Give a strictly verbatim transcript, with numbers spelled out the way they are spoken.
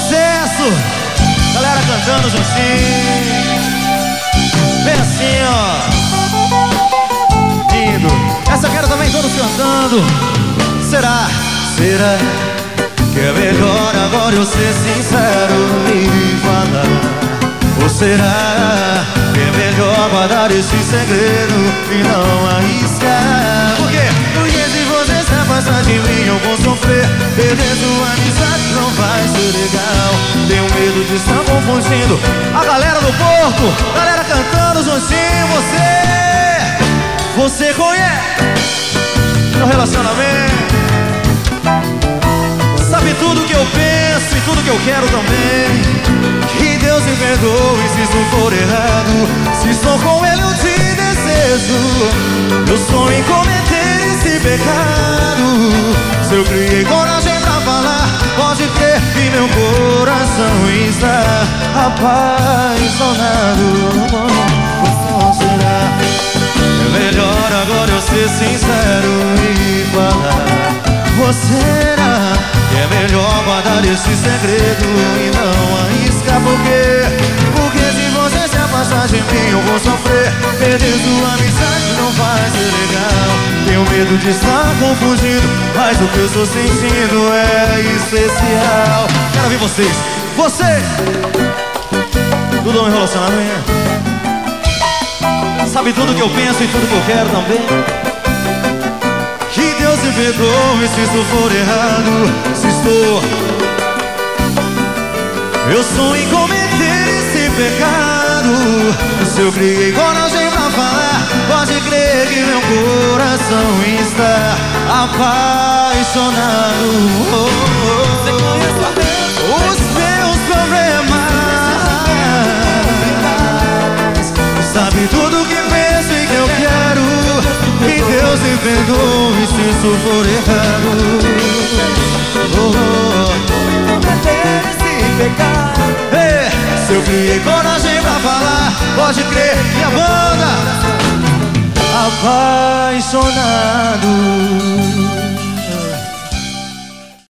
Sucesso! Galera cantando juntinho. Vem assim, ó. Lindo. Essa eu quero também todos cantando. Será? Será que é melhor agora eu ser sincero e falar? Ou será que é melhor guardar esse segredo e não arriscar? Por quê? Porque se você se afastar de mim eu vou sofrer. Perder sua amizade não vai ser legal. Tenho medo de estar confundindo a galera do Porto, galera cantando juntinho. Você, você conhece meu relacionamento, sabe tudo que eu penso e tudo que eu quero também. Que Deus me perdoe se isso for errado. Se estou com ele eu te desejo. Eu sonho em cometer esse pecado. Se eu criei coragem pra falar, pode crer que meu coração está apaixonado. Ou será é melhor agora eu ser sincero e falar? Ou será que é melhor guardar esse segredo e não arriscar? Por quê? Porque se você se afastar de mim eu vou sofrer. Perder sua amizade não vai ser legal. Tenho medo de estar confundindo, mas o que eu estou sentindo é especial. Quero ouvir vocês. Você, tudo no relacionamento, sabe tudo que eu penso e tudo que eu quero também. Que Deus me perdoe se isso for errado. Se estou, eu sonho em cometer esse pecado. Se eu criei coragem pra falar, pode crer que meu coração está apaixonado. Oh, oh, oh. Os meus problemas, sabe tudo que penso e que eu quero. Que Deus me perdoe se isso for errado. Oh, oh. Cometer esse pecado. Hey, se eu criei coragem pra falar, pode crer, minha banda apaixonado.